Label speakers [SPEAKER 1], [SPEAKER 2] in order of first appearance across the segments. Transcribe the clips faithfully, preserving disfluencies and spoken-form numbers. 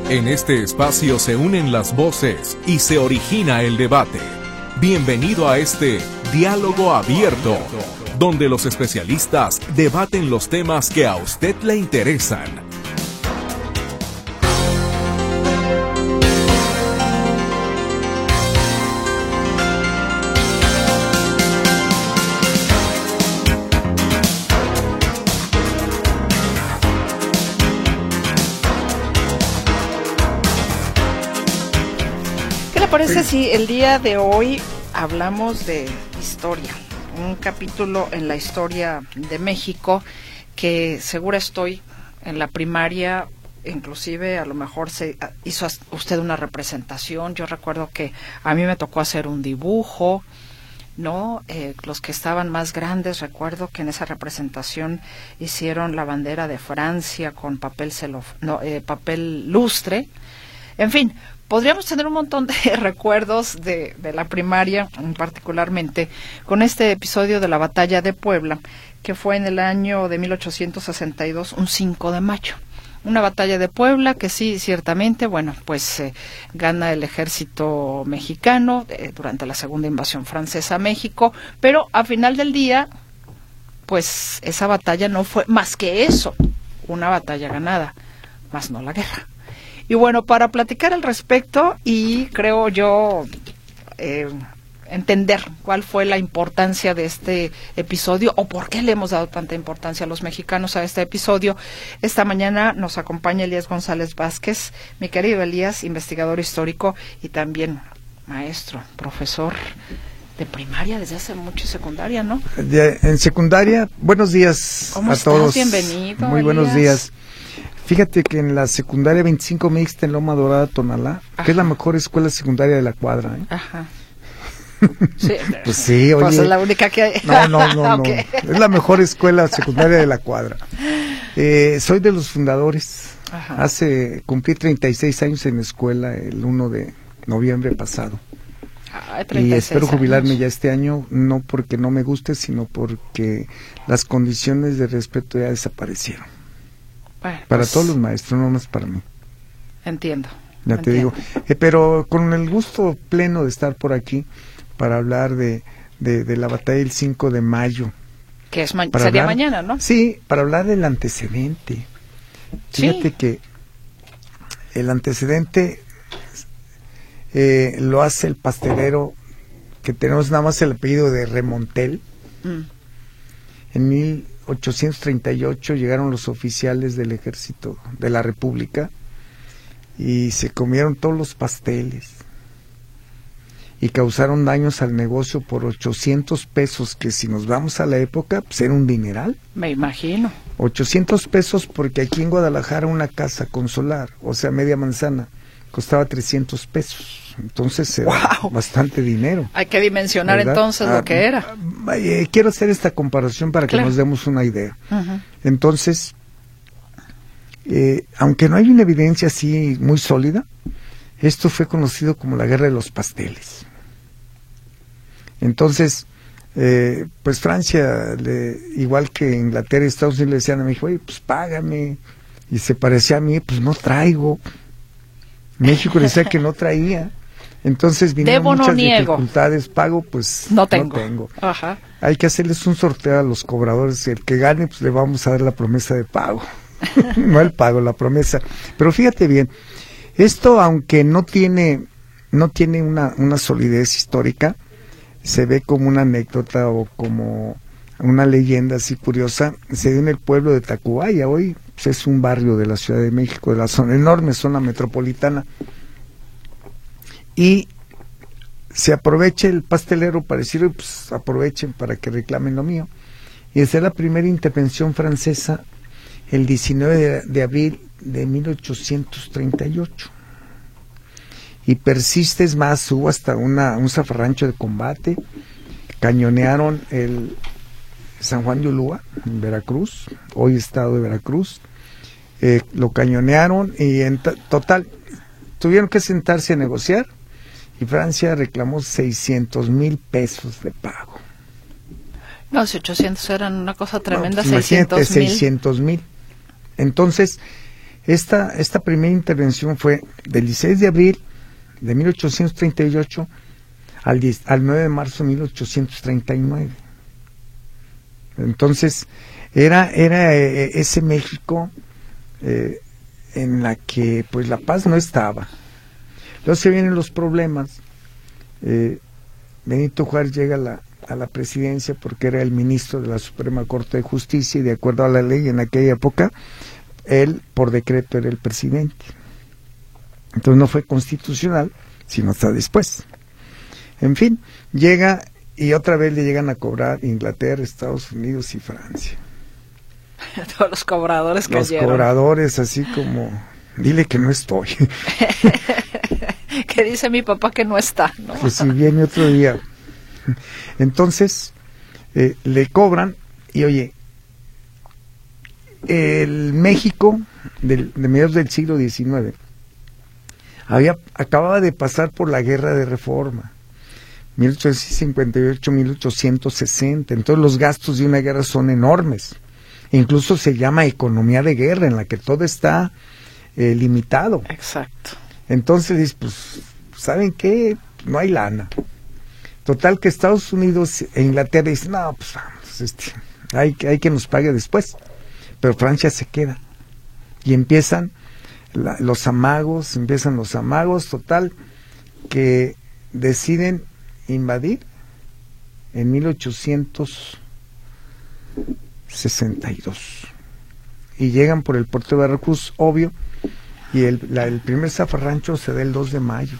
[SPEAKER 1] En este espacio se unen las voces y se origina el debate. Bienvenido a este Diálogo Abierto, donde los especialistas debaten los temas que a usted le interesan.
[SPEAKER 2] ¿Qué le parece si el día de hoy hablamos de historia? Un capítulo en la historia de México que segura estoy en la primaria, inclusive a lo mejor se hizo usted una representación. Yo recuerdo que a mí me tocó hacer un dibujo, ¿no? Eh, los que estaban más grandes, recuerdo que en esa representación hicieron la bandera de Francia con papel celof- no, eh, papel lustre. En fin, podríamos tener un montón de recuerdos de, de la primaria, particularmente con este episodio de la Batalla de Puebla, que fue en el año de mil ochocientos sesenta y dos, un cinco de mayo. Una batalla de Puebla que sí, ciertamente, bueno, pues eh, gana el ejército mexicano eh, durante la segunda invasión francesa a México, pero a final del día, pues esa batalla no fue más que eso, una batalla ganada, más no la guerra. Y bueno, para platicar al respecto y creo yo eh, entender cuál fue la importancia de este episodio o por qué le hemos dado tanta importancia a los mexicanos a este episodio, esta mañana nos acompaña Elías González Vázquez, mi querido Elías, investigador histórico y también maestro, profesor de primaria desde hace mucho y secundaria, ¿no?
[SPEAKER 3] De, en secundaria, buenos días
[SPEAKER 2] ¿Cómo
[SPEAKER 3] a
[SPEAKER 2] estás?
[SPEAKER 3] todos.
[SPEAKER 2] Bienvenido.
[SPEAKER 3] Muy
[SPEAKER 2] Elías.
[SPEAKER 3] buenos días. Fíjate que en la secundaria veinticinco mixta en Loma Dorada, Tonalá, Ajá. que es la mejor escuela secundaria de la cuadra, ¿eh?
[SPEAKER 2] Ajá. Sí,
[SPEAKER 3] pues sí, oye.
[SPEAKER 2] Pues es la única que hay.
[SPEAKER 3] No, no, no,
[SPEAKER 2] Okay.
[SPEAKER 3] no. Es la mejor escuela secundaria de la cuadra. Eh, soy de los fundadores.
[SPEAKER 2] Ajá.
[SPEAKER 3] Hace, cumplí treinta y seis años en la escuela el primero de noviembre pasado.
[SPEAKER 2] Ay, treinta y seis
[SPEAKER 3] y espero jubilarme
[SPEAKER 2] años.
[SPEAKER 3] ya este año, no porque no me guste, sino porque las condiciones de respeto ya desaparecieron.
[SPEAKER 2] Bueno,
[SPEAKER 3] para
[SPEAKER 2] pues,
[SPEAKER 3] todos los maestros, no más para mí.
[SPEAKER 2] Entiendo.
[SPEAKER 3] Ya
[SPEAKER 2] entiendo.
[SPEAKER 3] te digo. Eh, pero con el gusto pleno de estar por aquí para hablar de, de, de la batalla del cinco de mayo.
[SPEAKER 2] Que es ma-
[SPEAKER 3] Para
[SPEAKER 2] sería
[SPEAKER 3] hablar,
[SPEAKER 2] mañana, ¿no?
[SPEAKER 3] Sí, para hablar del antecedente. Fíjate
[SPEAKER 2] Sí.
[SPEAKER 3] que el antecedente eh, lo hace el pastelero, que tenemos nada más el apellido de Remontel.
[SPEAKER 2] Mm.
[SPEAKER 3] En mil ochocientos treinta y ocho llegaron los oficiales del ejército de la República y se comieron todos los pasteles y causaron daños al negocio por ochocientos pesos, que si nos vamos a la época, pues era un dineral.
[SPEAKER 2] Me imagino.
[SPEAKER 3] ochocientos pesos porque aquí en Guadalajara una casa con solar, o sea, media manzana, costaba trescientos pesos. Entonces era
[SPEAKER 2] ¡Wow!
[SPEAKER 3] bastante dinero.
[SPEAKER 2] Hay que dimensionar, ¿verdad?, entonces
[SPEAKER 3] ah,
[SPEAKER 2] lo que era.
[SPEAKER 3] Eh, quiero hacer esta comparación para
[SPEAKER 2] Claro.
[SPEAKER 3] que nos demos una idea.
[SPEAKER 2] Uh-huh.
[SPEAKER 3] Entonces, eh, aunque no hay una evidencia así muy sólida, esto fue conocido como la Guerra de los Pasteles. Entonces, eh, pues Francia, le, igual que Inglaterra y Estados Unidos, le decían a México, oye, pues págame. Y se parecía a mí, pues no traigo. México decía que no traía. Entonces vinieron
[SPEAKER 2] Debo, no
[SPEAKER 3] muchas
[SPEAKER 2] niego.
[SPEAKER 3] dificultades, pago, pues
[SPEAKER 2] No tengo.
[SPEAKER 3] no tengo.
[SPEAKER 2] Ajá.
[SPEAKER 3] Hay que hacerles un sorteo a los cobradores, el que gane, pues le vamos a dar la promesa de pago. No el pago, la promesa. Pero fíjate bien, esto aunque no tiene, no tiene una, una solidez histórica, se ve como una anécdota o como una leyenda así curiosa. Se dio en el pueblo de Tacubaya, hoy pues, es un barrio de la Ciudad de México, de la zona enorme zona metropolitana. Y se aprovecha el pastelero para decir, pues aprovechen para que reclamen lo mío. Y esa es la primera intervención francesa el diecinueve de, de abril de mil ochocientos treinta y ocho. Y persiste, es más, hubo hasta una, un zafarrancho de combate, cañonearon el San Juan de Ulúa, en Veracruz, hoy estado de Veracruz, eh, lo cañonearon y en t- total tuvieron que sentarse a negociar. Y Francia reclamó seiscientos mil pesos de pago.
[SPEAKER 2] No, si ochocientos eran una cosa tremenda,
[SPEAKER 3] no, pues
[SPEAKER 2] seiscientos mil.
[SPEAKER 3] seiscientos mil. Entonces, Esta, esta primera intervención fue del dieciséis de abril de mil ochocientos treinta y ocho al, diez, al nueve de marzo de mil ochocientos treinta y nueve. Entonces, era, era eh, ese México eh, en la que pues la paz no estaba. Luego se vienen los problemas. Eh, Benito Juárez llega a la, a la presidencia porque era el ministro de la Suprema Corte de Justicia y de acuerdo a la ley en aquella época, él por decreto era el presidente. Entonces no fue constitucional, sino hasta después. En fin, llega y otra vez le llegan a cobrar Inglaterra, Estados Unidos y Francia.
[SPEAKER 2] Todos los cobradores
[SPEAKER 3] Los
[SPEAKER 2] cayeron. Los
[SPEAKER 3] cobradores así como, dile que no estoy.
[SPEAKER 2] Que dice mi papá que no está, ¿no?
[SPEAKER 3] Que si viene otro día. Entonces, eh, le cobran y oye, el México del, de mediados del siglo diecinueve había, acababa de pasar por la Guerra de Reforma, mil ochocientos cincuenta y ocho a mil ochocientos sesenta, entonces los gastos de una guerra son enormes, incluso se llama economía de guerra, en la que todo está eh, limitado.
[SPEAKER 2] Exacto.
[SPEAKER 3] Entonces, pues, ¿saben qué? No hay lana. Total que Estados Unidos e Inglaterra dicen, no, pues vamos, este, hay, hay que nos pague después. Pero Francia se queda. Y empiezan la, los amagos, empiezan los amagos, total, que deciden invadir en mil ochocientos sesenta y dos. Y llegan por el puerto de Veracruz, obvio, y el, la, el primer zafarrancho se da el dos de mayo,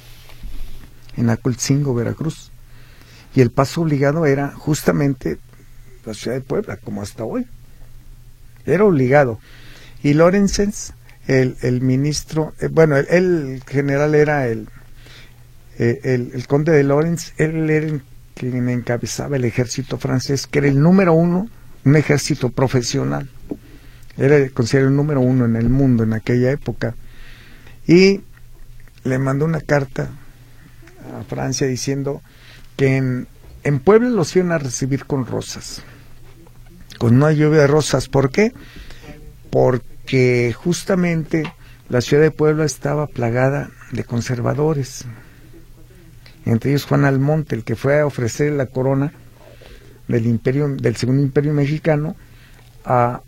[SPEAKER 3] en Acolcingo, Veracruz. Y el paso obligado era justamente la ciudad de Puebla, como hasta hoy. Era obligado. Y Lorenzens, el, el ministro, eh, bueno, el, el general era el, eh, el, el conde de Lorentz, él era el, quien encabezaba el ejército francés, que era el número uno, un ejército profesional. Era considerado el número uno en el mundo en aquella época. Y le mandó una carta a Francia diciendo que en, en Puebla los iban a recibir con rosas, con una lluvia de rosas. ¿Por qué? Porque justamente la ciudad de Puebla estaba plagada de conservadores, entre ellos Juan Almonte, el que fue a ofrecer la corona del imperio, del segundo imperio mexicano a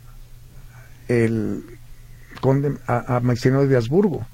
[SPEAKER 3] el conde, a, a Maximiliano de Habsburgo.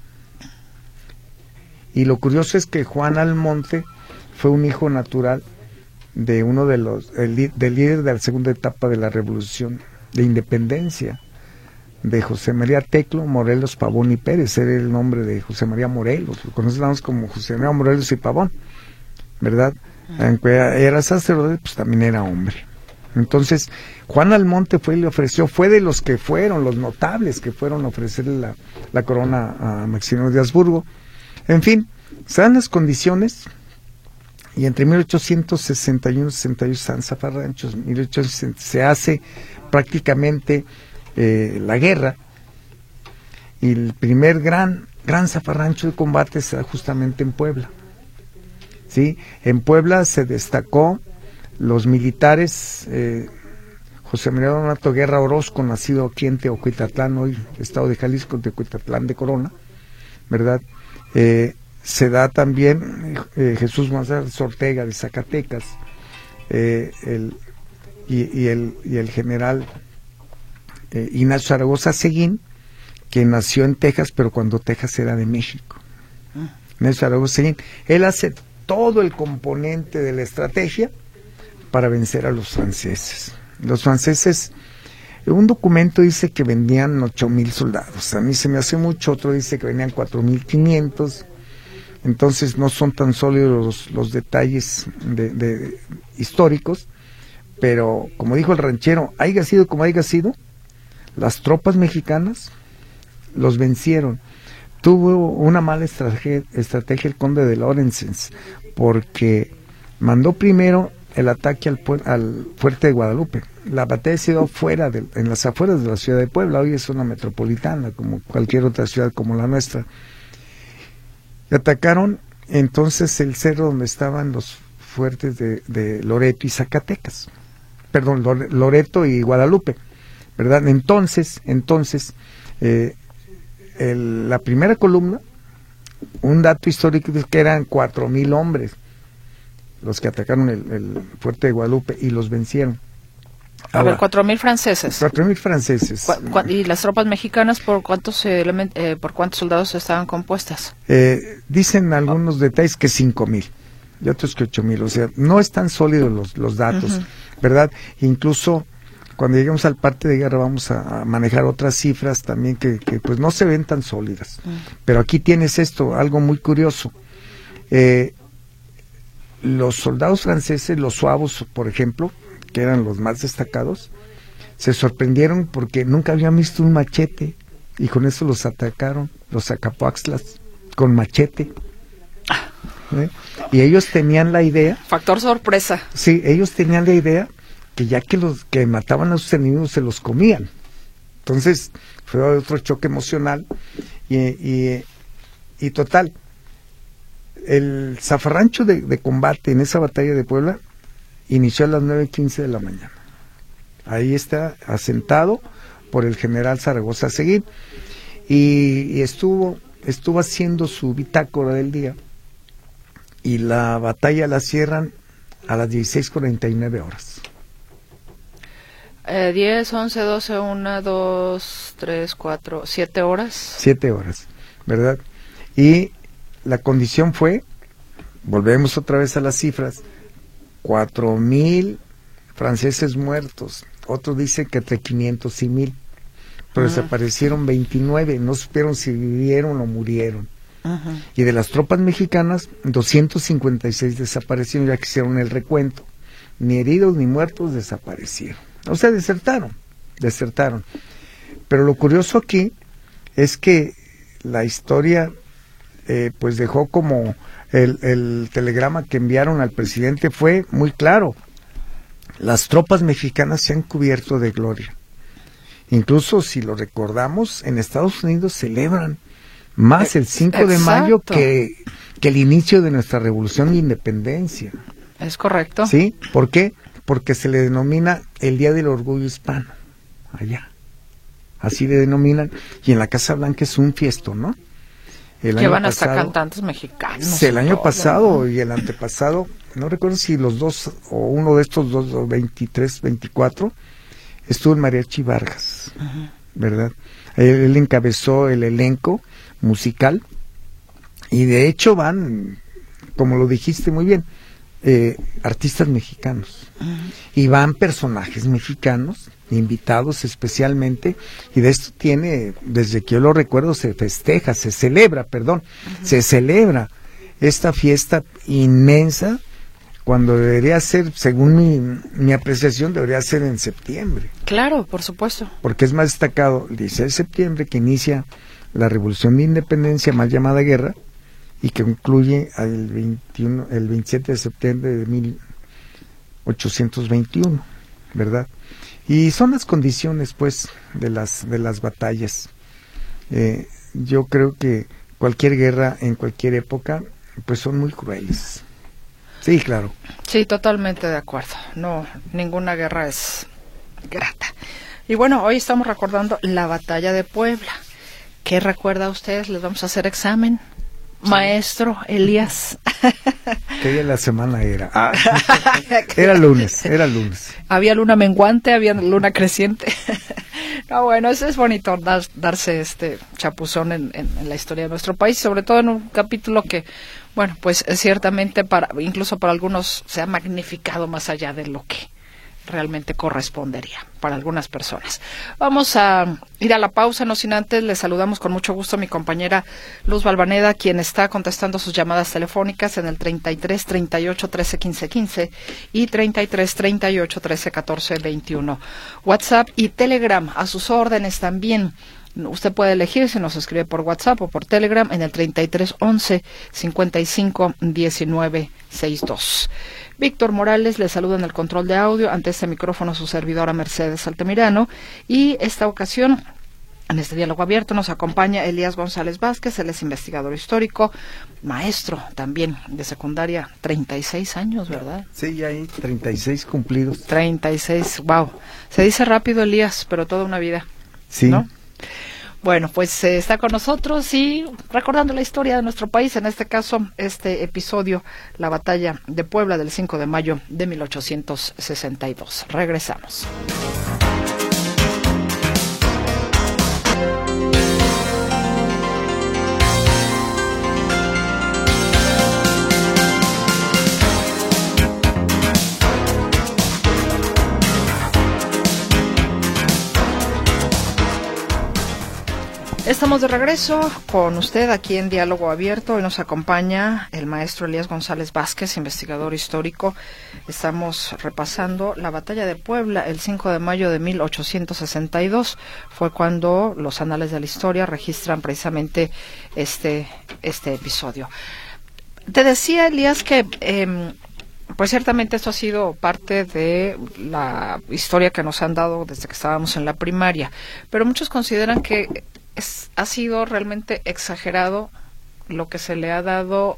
[SPEAKER 3] Y lo curioso es que Juan Almonte fue un hijo natural de uno de los el, del líder de la segunda etapa de la Revolución de Independencia, de José María Teclo, Morelos, Pavón y Pérez. Era el nombre de José María Morelos, lo conocemos como José María Morelos y Pavón, ¿verdad? Aunque era sacerdote, pues también era hombre. Entonces, Juan Almonte fue y le ofreció, fue de los que fueron, los notables que fueron a ofrecerle la, la corona a Maximiliano de Habsburgo. En fin, se dan las condiciones, y entre mil ochocientos sesenta y uno y sesenta y dos San Zafarranchos, mil ochocientos sesenta, se hace prácticamente eh, la guerra, y el primer gran, gran zafarrancho de combate se da justamente en Puebla. ¿Sí? En Puebla se destacó los militares, eh, José María Donato Guerra Orozco, nacido aquí en Teocuitlán, hoy estado de Jalisco, Teocuitlán de Corona, ¿verdad? Eh, se da también eh, Jesús González Ortega de Zacatecas, eh, el, y, y, el, y el general eh, Ignacio Zaragoza Seguín, que nació en Texas, pero cuando Texas era de México. Ignacio Zaragoza Seguín, él hace todo el componente de la estrategia para vencer a los franceses. Los franceses, un documento dice que vendían ocho mil soldados, a mí se me hace mucho, otro dice que venían cuatro mil quinientos, entonces no son tan sólidos los, los detalles de, de, de, históricos, pero como dijo el ranchero, haya sido como haya sido, las tropas mexicanas los vencieron. Tuvo una mala estrategia, estrategia el conde de Lorenzens, porque mandó primero el ataque al, al fuerte de Guadalupe. La batalla se dio fuera de, en las afueras de la ciudad de Puebla. Hoy es una metropolitana como cualquier otra ciudad como la nuestra. Y atacaron entonces el cerro donde estaban los fuertes de, de Loreto y Zacatecas, perdón, Loreto y Guadalupe, ¿verdad? Entonces, entonces eh, el, la primera columna, un dato histórico es que eran cuatro mil hombres los que atacaron el, el fuerte de Guadalupe y los vencieron.
[SPEAKER 2] A ver, cuatro mil franceses.
[SPEAKER 3] Cuatro mil franceses.
[SPEAKER 2] ¿Cu cu ¿Y las tropas mexicanas por cuántos eh, eh, por cuántos soldados estaban compuestas?
[SPEAKER 3] Eh, dicen algunos oh. detalles que cinco mil y otros que ocho mil. O sea, no están sólidos los, los datos, uh-huh. ¿verdad? Incluso cuando lleguemos al parte de guerra vamos a, a manejar otras cifras también que, que pues no se ven tan sólidas. Uh-huh. Pero aquí tienes esto, algo muy curioso. Eh, los soldados franceses, los suavos, por ejemplo, que eran los más destacados, se sorprendieron porque nunca habían visto un machete y con eso los atacaron, los acapoaxtlas, con machete. ¿Eh? Y ellos tenían la idea...
[SPEAKER 2] Factor sorpresa.
[SPEAKER 3] Sí, ellos tenían la idea que ya que los que mataban a sus enemigos se los comían. Entonces fue otro choque emocional y, y, y total. El zafarrancho de, de combate en esa batalla de Puebla inició a las nueve quince de la mañana. Ahí está asentado por el general Zaragoza Seguín y, y estuvo estuvo haciendo su bitácora del día y la batalla la cierran a las dieciséis cuarenta y nueve horas.
[SPEAKER 2] Eh, diez, once, doce, una, dos, tres, cuatro, siete horas.
[SPEAKER 3] Siete horas, ¿verdad? Y la condición fue, volvemos otra vez a las cifras, cuatro mil franceses muertos, otros dicen que entre quinientos y mil, pero uh-huh. desaparecieron veintinueve, no supieron si vivieron o murieron. Uh-huh. Y de las tropas mexicanas, doscientos cincuenta y seis desaparecieron, ya que hicieron el recuento. Ni heridos ni muertos desaparecieron. O sea, desertaron, desertaron. Pero lo curioso aquí es que la historia eh, pues dejó como el, el telegrama que enviaron al presidente fue muy claro. Las tropas mexicanas se han cubierto de gloria. Incluso si lo recordamos, en Estados Unidos celebran más el cinco de mayo que, que el inicio de nuestra revolución de independencia.
[SPEAKER 2] Es correcto.
[SPEAKER 3] ¿Sí? ¿Por qué? Porque se le denomina el Día del Orgullo Hispano, allá. Así le denominan. Y en la Casa Blanca es un fiestón, ¿no? El
[SPEAKER 2] que van hasta cantantes mexicanos.
[SPEAKER 3] El año
[SPEAKER 2] todo,
[SPEAKER 3] pasado
[SPEAKER 2] ¿no?
[SPEAKER 3] Y el antepasado, no recuerdo si los dos, o uno de estos dos, veintitrés, veinticuatro, estuvo en Mariachi Vargas, uh-huh. ¿verdad? Él, él encabezó el elenco musical, y de hecho van, como lo dijiste muy bien, eh, artistas mexicanos, uh-huh. y van personajes mexicanos, invitados especialmente, y de esto tiene, desde que yo lo recuerdo, se festeja, se celebra, perdón, uh-huh. se celebra esta fiesta inmensa, cuando debería ser, según mi, mi apreciación, debería ser en septiembre.
[SPEAKER 2] Claro, por supuesto.
[SPEAKER 3] Porque es más destacado el dieciséis de septiembre, que inicia la Revolución de Independencia, más llamada guerra, y que concluye el, veintiuno, el veintisiete de septiembre de mil ochocientos veintiuno, ¿verdad? Y son las condiciones, pues, de las, de las batallas. Eh, yo creo que cualquier guerra en cualquier época, pues son muy crueles. Sí, claro.
[SPEAKER 2] Sí, totalmente de acuerdo. No, ninguna guerra es grata. Y bueno, hoy estamos recordando la batalla de Puebla. ¿Qué recuerda usted? Les vamos a hacer examen. Sí. Maestro Elías.
[SPEAKER 3] ¿Qué día de la semana era? Ah, era lunes, era lunes.
[SPEAKER 2] Había luna menguante, había luna creciente. No, bueno, eso es bonito, dar, darse este chapuzón en, en, en la historia de nuestro país, sobre todo en un capítulo que, bueno, pues ciertamente para, incluso para algunos se ha magnificado más allá de lo que realmente correspondería para algunas personas. Vamos a ir a la pausa, no sin antes les saludamos con mucho gusto a mi compañera Luz Balvaneda, quien está contestando sus llamadas telefónicas en el treinta y tres, treinta y ocho, trece, quince, quince y treinta y tres, treinta y ocho, trece, catorce, veintiuno. WhatsApp y Telegram a sus órdenes también. Usted puede elegir si nos escribe por WhatsApp o por Telegram en el treinta y tres, once, cincuenta y cinco, diecinueve, sesenta y dos. Víctor Morales le saluda en el control de audio, ante este micrófono su servidora Mercedes Altamirano, y esta ocasión, en este diálogo abierto, nos acompaña Elías González Vázquez. Él es investigador histórico, maestro también de secundaria, treinta y seis años, ¿verdad?
[SPEAKER 3] Sí, ya hay treinta y seis cumplidos.
[SPEAKER 2] treinta y seis, wow. Se dice rápido, Elías, pero toda una vida,
[SPEAKER 3] sí.
[SPEAKER 2] ¿no? Bueno, pues eh, está con nosotros y recordando la historia de nuestro país, en este caso, este episodio, la batalla de Puebla del cinco de mayo de mil ochocientos sesenta y dos. Regresamos. Estamos de regreso con usted aquí en Diálogo Abierto. Hoy nos acompaña el maestro Elías González Vázquez, investigador histórico. Estamos repasando la batalla de Puebla el cinco de mayo de mil ochocientos sesenta y dos. Fue cuando los anales de la historia registran precisamente este, este episodio. Te decía, Elías, que eh, pues ciertamente esto ha sido parte de la historia que nos han dado desde que estábamos en la primaria, pero muchos consideran que Es, ha sido realmente exagerado lo que se le ha dado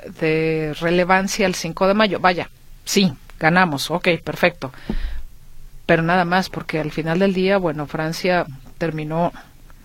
[SPEAKER 2] de relevancia al cinco de mayo. Vaya, sí, ganamos, ok, perfecto. Pero nada más, porque al final del día, bueno, Francia terminó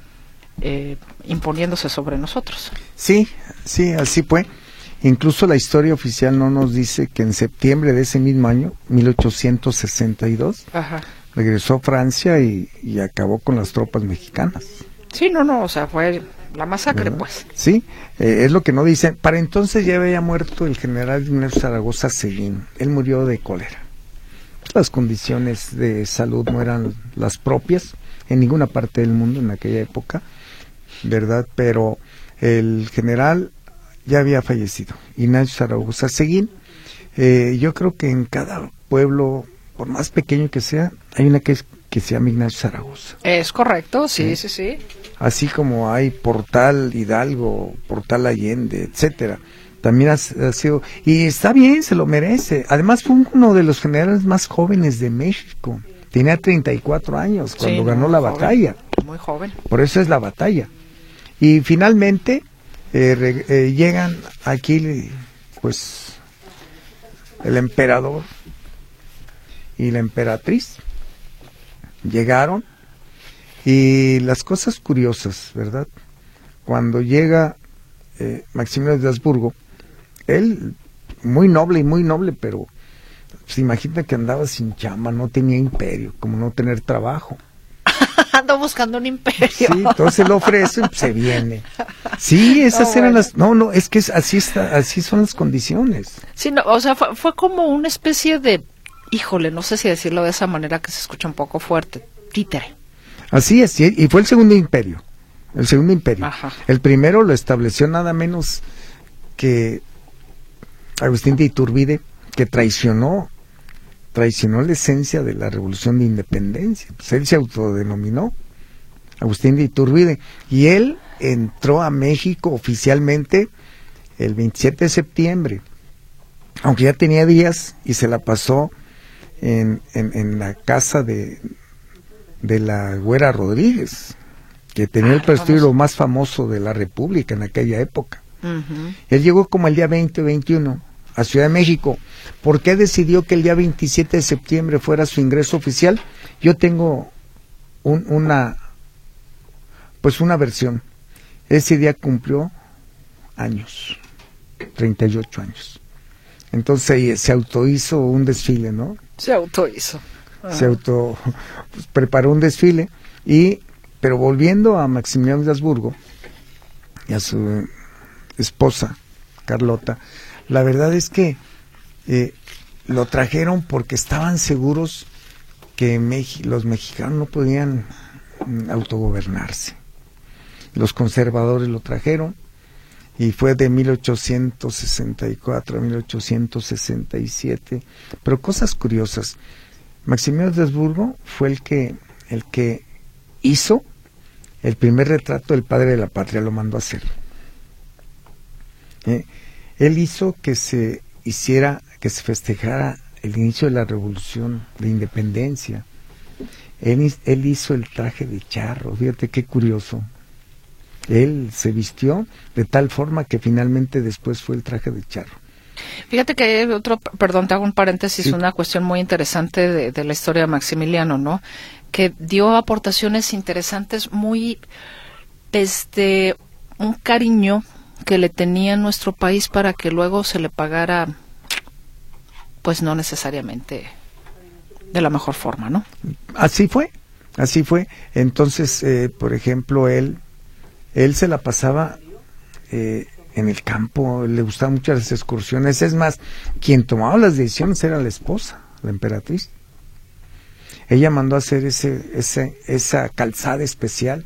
[SPEAKER 2] eh, imponiéndose sobre nosotros.
[SPEAKER 3] Sí, sí, así fue. Incluso la historia oficial no nos dice que en septiembre de ese mismo año, mil ochocientos sesenta y dos, Ajá. regresó Francia y, y acabó con las tropas mexicanas.
[SPEAKER 2] Sí, no, no, o sea, fue la masacre, ¿verdad? Pues.
[SPEAKER 3] Sí, eh, es lo que no dicen. Para entonces ya había muerto el general Ignacio Zaragoza Seguín. Él murió de cólera. Las condiciones de salud no eran las propias en ninguna parte del mundo en aquella época, ¿verdad? Pero el general ya había fallecido. Ignacio Zaragoza Seguín. Eh, yo creo que en cada pueblo, por más pequeño que sea, hay una que es que se llama Ignacio Zaragoza.
[SPEAKER 2] Es correcto, sí, sí, sí, sí.
[SPEAKER 3] Así como hay Portal Hidalgo, Portal Allende, etcétera. También ha, ha sido, y está bien, se lo merece. Además fue uno de los generales más jóvenes de México. Tenía treinta y cuatro años cuando sí, ganó la joven, batalla.
[SPEAKER 2] Muy joven.
[SPEAKER 3] Por eso es la batalla. Y finalmente eh, re, eh, llegan aquí, pues, el emperador y la emperatriz. Llegaron y las cosas curiosas, ¿verdad? Cuando llega eh, Maximiliano de Habsburgo, él muy noble y muy noble, pero se imagina que andaba sin chamba, no tenía imperio, como no tener trabajo.
[SPEAKER 2] Ando buscando un imperio.
[SPEAKER 3] Sí, entonces lo ofrece y se viene. Sí, esas oh, eran bueno. las... No, no, es que es, así está, así son las condiciones.
[SPEAKER 2] Sí, no, o sea, fue, fue como una especie de... Híjole, no sé si decirlo de esa manera que se escucha un poco fuerte, títere.
[SPEAKER 3] Así es, y fue el segundo imperio, el segundo imperio.
[SPEAKER 2] Ajá.
[SPEAKER 3] El primero lo estableció nada menos que Agustín de Iturbide, que traicionó, traicionó la esencia de la Revolución de Independencia. Pues él se autodenominó Agustín de Iturbide, y él entró a México oficialmente el veintisiete de septiembre, aunque ya tenía días y se la pasó En, en, en la casa de, de la Güera Rodríguez, que tenía ah, el prestigio más famoso de la República en aquella época. Uh-huh. Él llegó como el día veinte o veintiuno a Ciudad de México. ¿Por qué decidió que el día veintisiete de septiembre fuera su ingreso oficial? Yo tengo un, una, pues una versión. Ese día cumplió años, treinta y ocho años. Entonces se autohizo un desfile, ¿no?
[SPEAKER 2] Se autohizo. Ah.
[SPEAKER 3] Se auto pues, preparó un desfile, y pero volviendo a Maximiliano de Habsburgo y a su esposa Carlota, la verdad es que eh, lo trajeron porque estaban seguros que Mex- los mexicanos no podían mm, autogobernarse. Los conservadores lo trajeron, y fue de mil ochocientos sesenta y cuatro a mil ochocientos sesenta y siete. Pero cosas curiosas. Maximiliano de Habsburgo fue el que, el que hizo el primer retrato del padre de la patria, lo mandó a hacer. Eh, él hizo que se hiciera, que se festejara el inicio de la Revolución de Independencia. Él, él hizo el traje de charro, fíjate qué curioso. Él se vistió de tal forma que finalmente después fue el traje de charro.
[SPEAKER 2] Fíjate que hay otro, perdón, te hago un paréntesis,
[SPEAKER 3] sí.
[SPEAKER 2] Una cuestión muy interesante de, de la historia de Maximiliano, ¿no? Que dio aportaciones interesantes muy este un cariño que le tenía en nuestro país para que luego se le pagara, pues no necesariamente de la mejor forma, ¿no?
[SPEAKER 3] Así fue, así fue. Entonces, eh, por ejemplo, él, él se la pasaba eh, en el campo, le gustaban mucho las excursiones. Es más, quien tomaba las decisiones era la esposa, la emperatriz. Ella mandó a hacer ese, ese, esa calzada especial,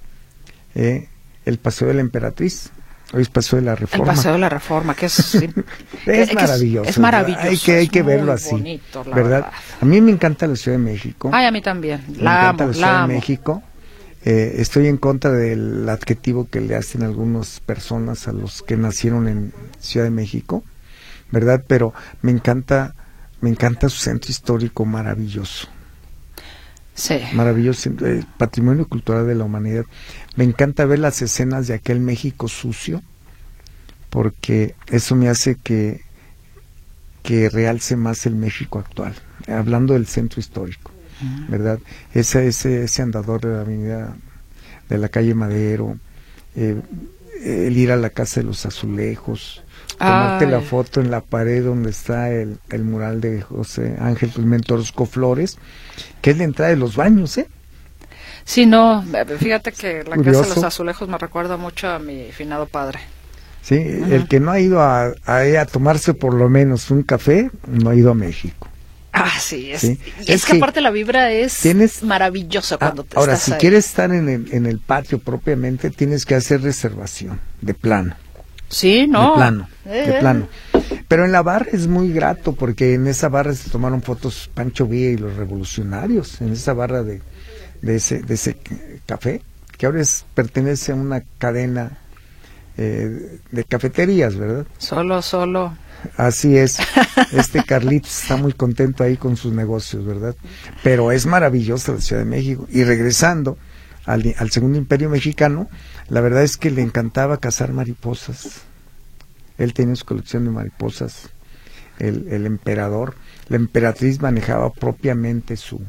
[SPEAKER 3] eh, el Paseo de la Emperatriz. Hoy es Paseo de la Reforma.
[SPEAKER 2] El Paseo de la Reforma, que es,
[SPEAKER 3] es, es maravilloso.
[SPEAKER 2] Es maravilloso.
[SPEAKER 3] Hay que, hay que verlo así,
[SPEAKER 2] bonito,
[SPEAKER 3] ¿verdad?
[SPEAKER 2] verdad.
[SPEAKER 3] A mí me encanta la Ciudad de México.
[SPEAKER 2] Ay, a mí también.
[SPEAKER 3] Me
[SPEAKER 2] La
[SPEAKER 3] encanta
[SPEAKER 2] amo,
[SPEAKER 3] la Ciudad
[SPEAKER 2] la
[SPEAKER 3] de
[SPEAKER 2] amo.
[SPEAKER 3] México. Eh, estoy en contra del adjetivo que le hacen algunas personas a los que nacieron en Ciudad de México, ¿verdad? Pero me encanta, me encanta su centro histórico maravilloso.
[SPEAKER 2] Sí.
[SPEAKER 3] Maravilloso, eh, patrimonio cultural de la humanidad. Me encanta ver las escenas de aquel México sucio, porque eso me hace que, que realce más el México actual, hablando del centro histórico, uh-huh. ¿verdad? Ese, ese, ese andador de la avenida de la calle Madero, eh, el ir a la Casa de los Azulejos, tomarte
[SPEAKER 2] Ay.
[SPEAKER 3] la foto en la pared donde está el, el mural de José Ángel Clemente Orozco Flores, que es la entrada de los baños, ¿eh?
[SPEAKER 2] Sí, no, fíjate que la
[SPEAKER 3] Curioso.
[SPEAKER 2] Casa de los Azulejos me recuerda mucho a mi finado padre.
[SPEAKER 3] Sí, uh-huh. El que no ha ido a, a, a tomarse por lo menos un café, no ha ido a México.
[SPEAKER 2] Ah, sí, es,
[SPEAKER 3] ¿Sí?
[SPEAKER 2] Y es, es que, que aparte la vibra es tienes, maravillosa cuando
[SPEAKER 3] ah,
[SPEAKER 2] te
[SPEAKER 3] ahora,
[SPEAKER 2] estás
[SPEAKER 3] si
[SPEAKER 2] ahí.
[SPEAKER 3] quieres estar en el, en el patio propiamente, tienes que hacer reservación, de plano.
[SPEAKER 2] Sí, no.
[SPEAKER 3] De plano,
[SPEAKER 2] eh.
[SPEAKER 3] de plano. Pero en la barra es muy grato, porque en esa barra se tomaron fotos Pancho Villa y los revolucionarios, en esa barra de, de, ese, de ese café, que ahora es, pertenece a una cadena eh, de cafeterías, ¿verdad?
[SPEAKER 2] Solo, solo.
[SPEAKER 3] Así es, este Carlitos está muy contento ahí con sus negocios, ¿verdad? Pero es maravillosa la Ciudad de México. Y regresando al, al Segundo Imperio Mexicano, la verdad es que le encantaba cazar mariposas. Él tenía su colección de mariposas. El, el emperador, la emperatriz manejaba propiamente su,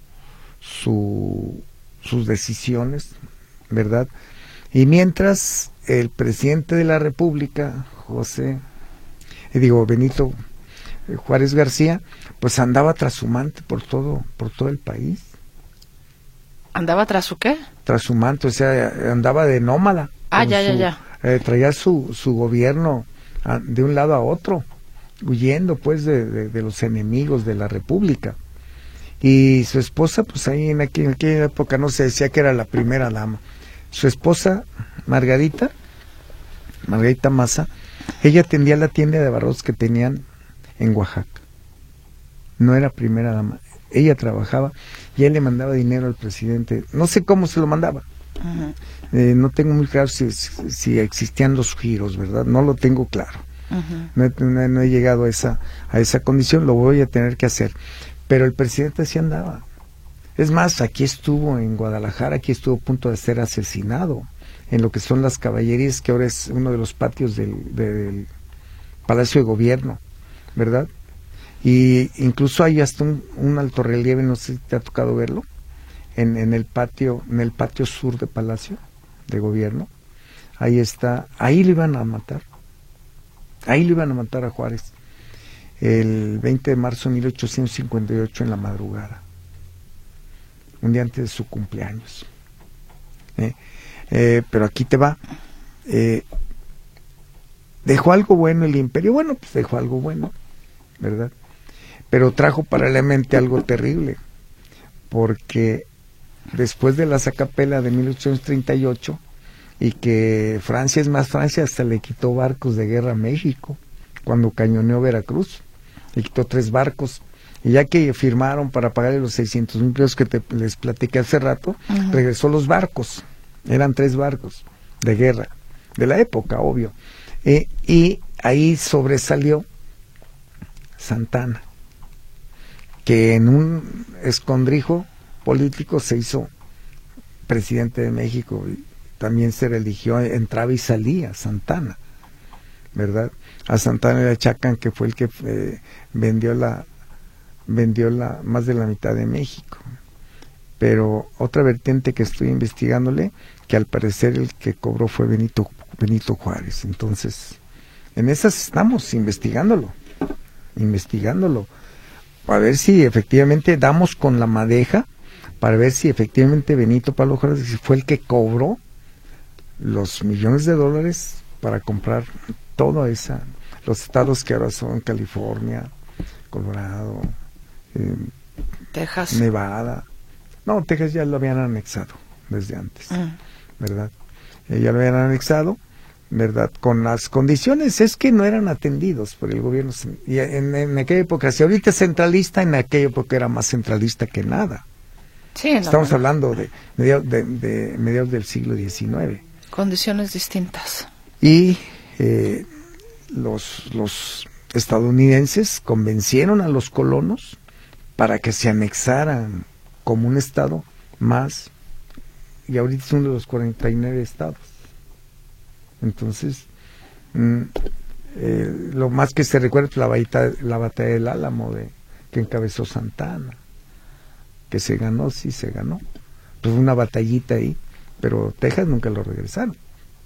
[SPEAKER 3] su, sus decisiones, ¿verdad? Y mientras el presidente de la República, José... digo Benito Juárez García, pues andaba trashumante por todo por todo el país.
[SPEAKER 2] ¿Andaba tras su qué?
[SPEAKER 3] Trashumante, o sea, andaba de nómada.
[SPEAKER 2] Ah, ya,
[SPEAKER 3] su,
[SPEAKER 2] ya, ya.
[SPEAKER 3] Eh, traía su, su gobierno a, de un lado a otro, huyendo pues de, de, de los enemigos de la República. Y su esposa, pues ahí en, aqu en aquella época no se decía que era la primera dama. Su esposa, Margarita, Margarita Maza, ella atendía la tienda de abarrotes que tenían en Oaxaca. No era primera dama. Ella trabajaba y él le mandaba dinero al presidente. No sé cómo se lo mandaba. Uh-huh. Eh, no tengo muy claro si, si, si existían los giros, ¿verdad? No lo tengo claro. Uh-huh. no, he, no, no he llegado a esa, a esa condición, lo voy a tener que hacer. Pero el presidente sí andaba. Es más, aquí estuvo en Guadalajara, aquí estuvo a punto de ser asesinado en lo que son las caballerías, que ahora es uno de los patios del, del Palacio de Gobierno, ¿verdad? Y incluso hay hasta un, un alto relieve, no sé si te ha tocado verlo, en, en el patio, en el patio sur de Palacio de Gobierno. Ahí está, ahí lo iban a matar, ahí lo iban a matar a Juárez, el veinte de marzo de mil ochocientos cincuenta y ocho en la madrugada, un día antes de su cumpleaños. ¿Eh? Eh, pero aquí te va. Eh, dejó algo bueno el imperio, bueno, pues dejó algo bueno, ¿verdad? Pero trajo paralelamente algo terrible, porque después de la sacapela de mil ochocientos treinta y ocho, y que Francia es más Francia, hasta le quitó barcos de guerra a México, cuando cañoneó Veracruz, le quitó tres barcos, y ya que firmaron para pagarle los seiscientos mil pesos que te, les platiqué hace rato, uh-huh. regresó los barcos. Eran tres barcos de guerra, de la época, obvio. Eh, y ahí sobresalió Santa Anna, que en un escondrijo político se hizo presidente de México y también se religió, entraba y salía Santa Anna, ¿verdad? A Santa Anna le achacan que fue el que eh, vendió la vendió la más de la mitad de México. pero otra vertiente que estoy investigándole, que al parecer el que cobró fue Benito, Benito Juárez. Entonces, en esas estamos investigándolo, investigándolo, para ver si efectivamente damos con la madeja, para ver si efectivamente Benito Pablo Juárez fue el que cobró los millones de dólares para comprar toda esa, los estados que ahora son California, Colorado, eh,
[SPEAKER 2] Texas,
[SPEAKER 3] Nevada. No, Texas ya lo habían anexado desde antes, mm. ¿verdad? Eh, ya lo habían anexado, ¿verdad? Con las condiciones, es que no eran atendidos por el gobierno. Y en, en aquella época, si ahorita es centralista, en aquella época era más centralista que nada.
[SPEAKER 2] Sí,
[SPEAKER 3] Estamos
[SPEAKER 2] no,
[SPEAKER 3] hablando de mediados, de, de mediados del siglo diecinueve.
[SPEAKER 2] Condiciones distintas.
[SPEAKER 3] Y eh, los, los estadounidenses convencieron a los colonos para que se anexaran como un estado más, y ahorita es uno de los cuarenta y nueve estados. Entonces, mm, eh, lo más que se recuerda es la, baita, la batalla del Álamo de, que encabezó Santana, que se ganó, sí se ganó. Pues una batallita ahí, pero Texas nunca lo regresaron.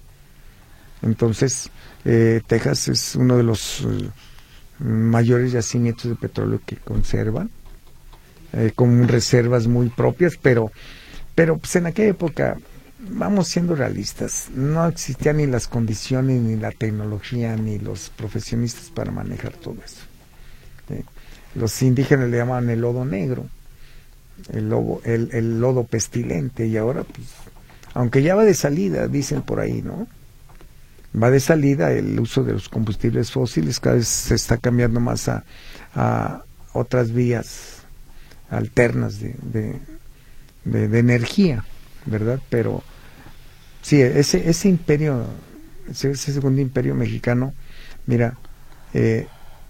[SPEAKER 3] Entonces, eh, Texas es uno de los eh, mayores yacimientos de petróleo que conservan, eh, con reservas muy propias, pero, pero pues en aquella época, vamos siendo realistas, no existían ni las condiciones, ni la tecnología, ni los profesionistas para manejar todo eso. Eh, los indígenas le llamaban el lodo negro, el, lobo, el, el lodo pestilente, y ahora, pues, aunque ya va de salida, dicen por ahí, ¿no? Va de salida el uso de los combustibles fósiles, cada vez se está cambiando más a, a otras vías alternas de, de, de, de energía, ¿verdad? Pero sí, ese, ese imperio, ese, ese segundo imperio mexicano, mira, eh,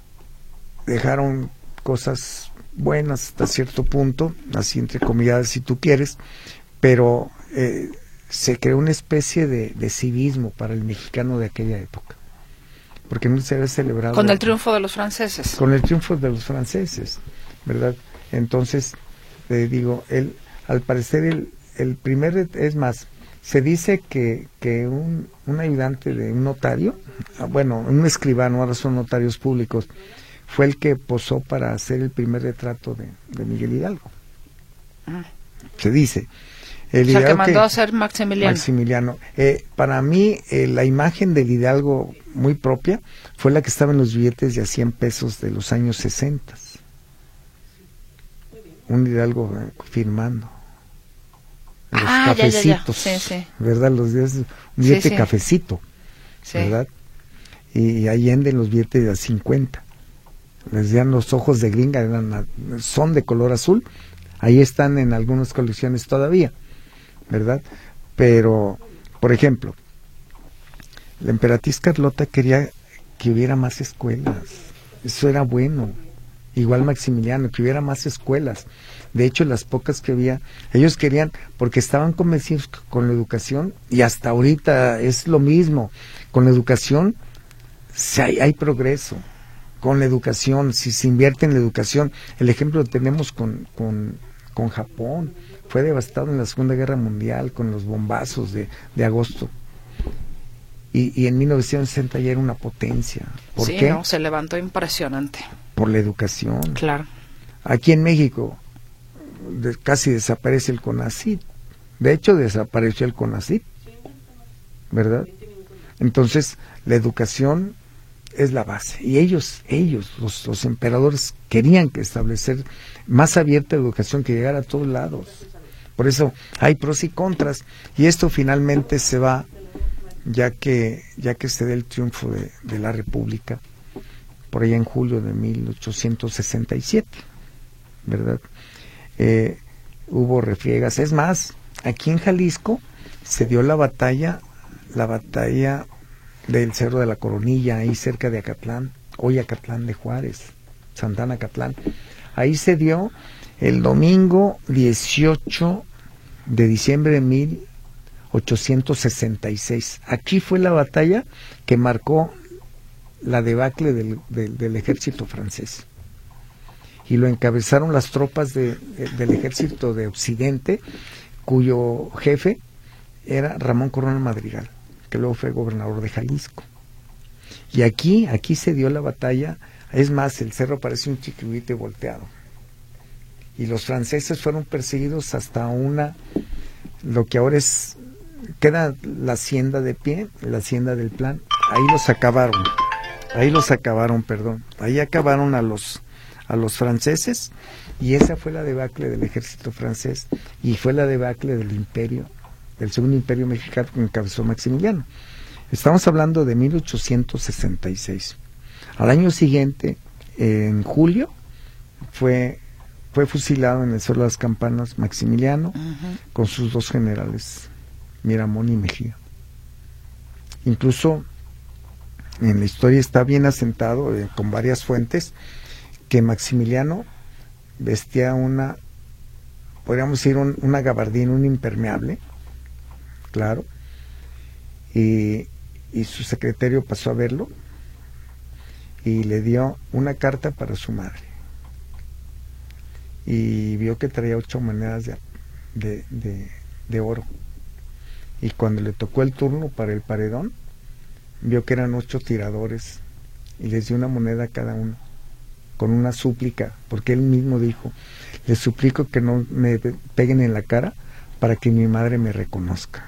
[SPEAKER 3] dejaron cosas buenas hasta cierto punto, así entre comillas si tú quieres, pero eh, se creó una especie de, de civismo para el mexicano de aquella época, porque no se había celebrado
[SPEAKER 2] con el triunfo de los franceses
[SPEAKER 3] con el triunfo de los franceses, ¿verdad? Entonces, te eh, digo, él, al parecer el, el primer, es más, se dice que, que un, un ayudante de un notario, bueno, un escribano, ahora son notarios públicos, fue el que posó para hacer el primer retrato de, de Miguel Hidalgo. Ah. Se dice. El
[SPEAKER 2] o sea,
[SPEAKER 3] Hidalgo
[SPEAKER 2] que mandó
[SPEAKER 3] que,
[SPEAKER 2] a hacer Maximiliano.
[SPEAKER 3] Maximiliano. Eh, para mí, eh, la imagen del Hidalgo muy propia fue la que estaba en los billetes de a cien pesos de los años sesenta. Un Hidalgo eh, firmando. Los
[SPEAKER 2] ah,
[SPEAKER 3] cafecitos,
[SPEAKER 2] ya, ya, ya. Sí, sí.
[SPEAKER 3] ¿verdad? Los días, un billete sí, sí. cafecito, sí. ¿verdad? Y, y Allende en los billetes de a cincuenta. Les decían los ojos de gringa, eran, son de color azul. Ahí están en algunas colecciones todavía, ¿verdad? Pero, por ejemplo, la emperatriz Carlota quería que hubiera más escuelas. Eso era bueno. Igual Maximiliano, que hubiera más escuelas. De hecho, las pocas que había, ellos querían, porque estaban convencidos que con la educación, y hasta ahorita es lo mismo, con la educación si hay, hay progreso. Con la educación, si se invierte en la educación, el ejemplo lo tenemos con, con, con Japón, fue devastado en la Segunda Guerra Mundial con los bombazos de, de agosto. Y, y en mil novecientos sesenta ya era una potencia. ¿Por
[SPEAKER 2] sí,
[SPEAKER 3] qué?
[SPEAKER 2] No, se levantó impresionante.
[SPEAKER 3] Por la educación.
[SPEAKER 2] Claro.
[SPEAKER 3] Aquí en México de, casi desaparece el CONACYT. De hecho, desapareció el CONACYT, ¿verdad? Entonces, la educación es la base. Y ellos, ellos, los, los emperadores, querían que establecer más abierta educación, que llegara a todos lados. Por eso hay pros y contras. Y esto finalmente se va, ya que, ya que se dé el triunfo de, de la República, por allá en julio de mil ochocientos sesenta y siete, ¿verdad? Eh, hubo refriegas. Es más, aquí en Jalisco se dio la batalla, la batalla del Cerro de la Coronilla, ahí cerca de Acatlán, hoy Acatlán de Juárez, Santana Acatlán. Ahí se dio el domingo dieciocho de diciembre de mil ochocientos sesenta y seis. Aquí fue la batalla que marcó la debacle del, del, del ejército francés. y lo encabezaron las tropas de, de, del ejército de Occidente, cuyo jefe era Ramón Corona Madrigal, que luego fue gobernador de Jalisco. Y aquí, aquí se dio la batalla, es más, el cerro parece un chiquihuite volteado. Y los franceses fueron perseguidos hasta una, lo que ahora es, queda la hacienda de pie, la hacienda del Plan, ahí los acabaron, ahí los acabaron, perdón, ahí acabaron a los, a los franceses, y esa fue la debacle del ejército francés, y fue la debacle del imperio, del segundo imperio mexicano que encabezó Maximiliano. Estamos hablando de mil ochocientos sesenta y seis. Al año siguiente, en julio, fue, fue fusilado en el Cerro de las Campanas Maximiliano, uh-huh, con sus dos generales, Miramón y Mejía. Incluso en la historia está bien asentado, eh, con varias fuentes, que Maximiliano vestía una, podríamos decir, un, una gabardina, un impermeable, claro, y, y su secretario pasó a verlo y le dio una carta para su madre, y vio que traía ocho monedas de, de, de, de oro, y cuando le tocó el turno para el paredón, vio que eran ocho tiradores, y les dio una moneda a cada uno, con una súplica, porque él mismo dijo: les suplico que no me peguen en la cara para que mi madre me reconozca.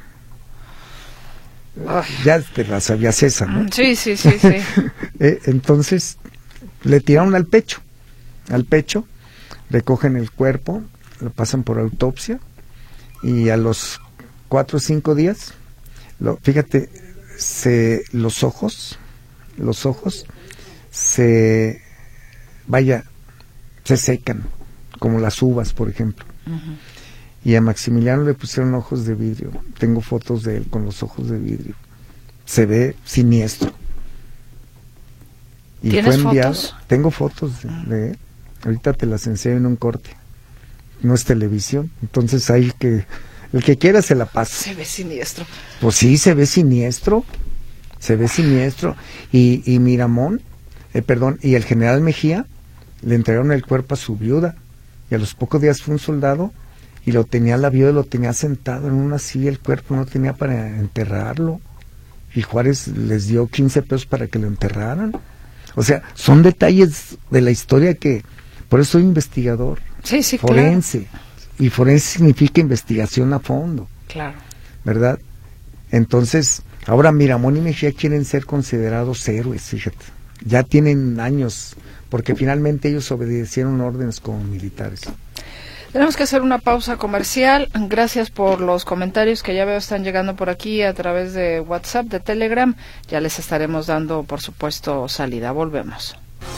[SPEAKER 3] Ay. Ya te la sabías esa, ¿no?
[SPEAKER 2] Sí, sí, sí, sí.
[SPEAKER 3] eh, entonces le tiraron al pecho, al pecho, recogen el cuerpo, lo pasan por autopsia, y a los cuatro o cinco días, lo, fíjate, se, los ojos, los ojos se, vaya, se secan, como las uvas, por ejemplo. Uh-huh. Y a Maximiliano le pusieron ojos de vidrio. Tengo fotos de él con los ojos de vidrio. Se ve siniestro. Y
[SPEAKER 2] ¿Tienes
[SPEAKER 3] fue enviado,
[SPEAKER 2] fotos?
[SPEAKER 3] Tengo fotos de, de él. Ahorita te las enseño en un corte. No es televisión. Entonces hay que, el que quiera se la pasa.
[SPEAKER 2] Se ve siniestro.
[SPEAKER 3] Pues sí, se ve siniestro. Se ve siniestro. Y, y Miramón, eh, perdón, y el general Mejía le entregaron el cuerpo a su viuda. Y a los pocos días fue un soldado y lo tenía, la viuda lo tenía sentado en una silla, el cuerpo no tenía para enterrarlo, y Juárez les dio quince pesos para que lo enterraran. O sea, son detalles de la historia que, por eso soy investigador,
[SPEAKER 2] sí, sí,
[SPEAKER 3] forense,
[SPEAKER 2] claro.
[SPEAKER 3] Y forense significa investigación a fondo,
[SPEAKER 2] claro,
[SPEAKER 3] ¿verdad? Entonces, ahora Miramón y Mejía quieren ser considerados héroes, fíjate, ya tienen años, porque finalmente ellos obedecieron órdenes como militares.
[SPEAKER 2] Tenemos que hacer una pausa comercial. Gracias por los comentarios que ya veo están llegando por aquí a través de WhatsApp, de Telegram. Ya les estaremos dando, por supuesto, salida. Volvemos.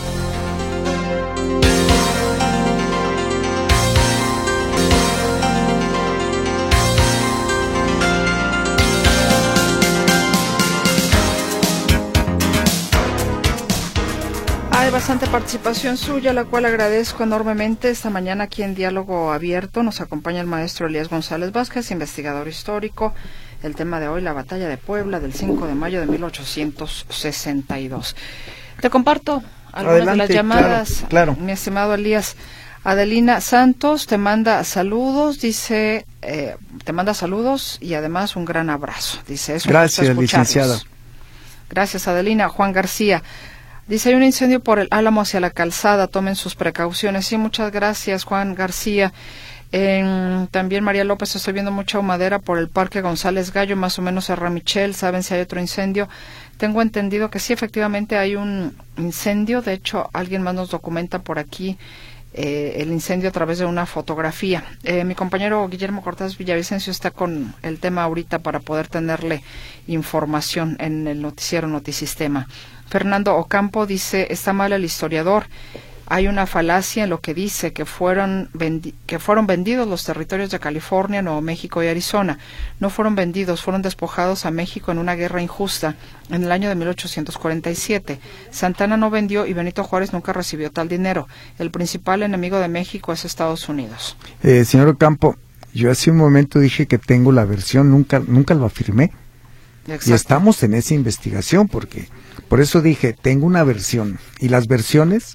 [SPEAKER 2] Hay bastante participación suya, la cual agradezco enormemente. Esta mañana aquí en Diálogo Abierto nos acompaña el maestro Elías González Vázquez, investigador histórico. El tema de hoy, la batalla de Puebla del cinco de mayo de mil ochocientos sesenta y dos. Te comparto algunas Adelante, de las llamadas,
[SPEAKER 3] claro, claro.
[SPEAKER 2] Mi estimado Elías. Adelina Santos te manda saludos, dice, eh, te manda saludos y además un gran abrazo. Dice, eso.
[SPEAKER 3] Gracias, licenciada.
[SPEAKER 2] Gracias, Adelina. Juan García dice, hay un incendio por el Álamo hacia la calzada, tomen sus precauciones. Sí, muchas gracias, Juan García. Eh, también María López, estoy viendo mucha humadera por el Parque González Gallo, más o menos a Ramichel. ¿Saben si hay otro incendio? Tengo entendido que sí, efectivamente hay un incendio. De hecho, alguien más nos documenta por aquí eh, el incendio a través de una fotografía. Eh, mi compañero Guillermo Cortés Villavicencio está con el tema ahorita para poder tenerle información en el noticiero Notisistema. Fernando Ocampo dice, está mal el historiador, hay una falacia en lo que dice que fueron vendi- que fueron vendidos los territorios de California, Nuevo México y Arizona. No fueron vendidos, fueron despojados a México en una guerra injusta en el año de mil ochocientos cuarenta y siete. Santana no vendió y Benito Juárez nunca recibió tal dinero. El principal enemigo de México es Estados Unidos.
[SPEAKER 3] Eh, señor Ocampo, yo hace un momento dije que tengo la versión, nunca, nunca lo afirmé. Exacto. Y estamos en esa investigación, porque por eso dije, tengo una versión, y las versiones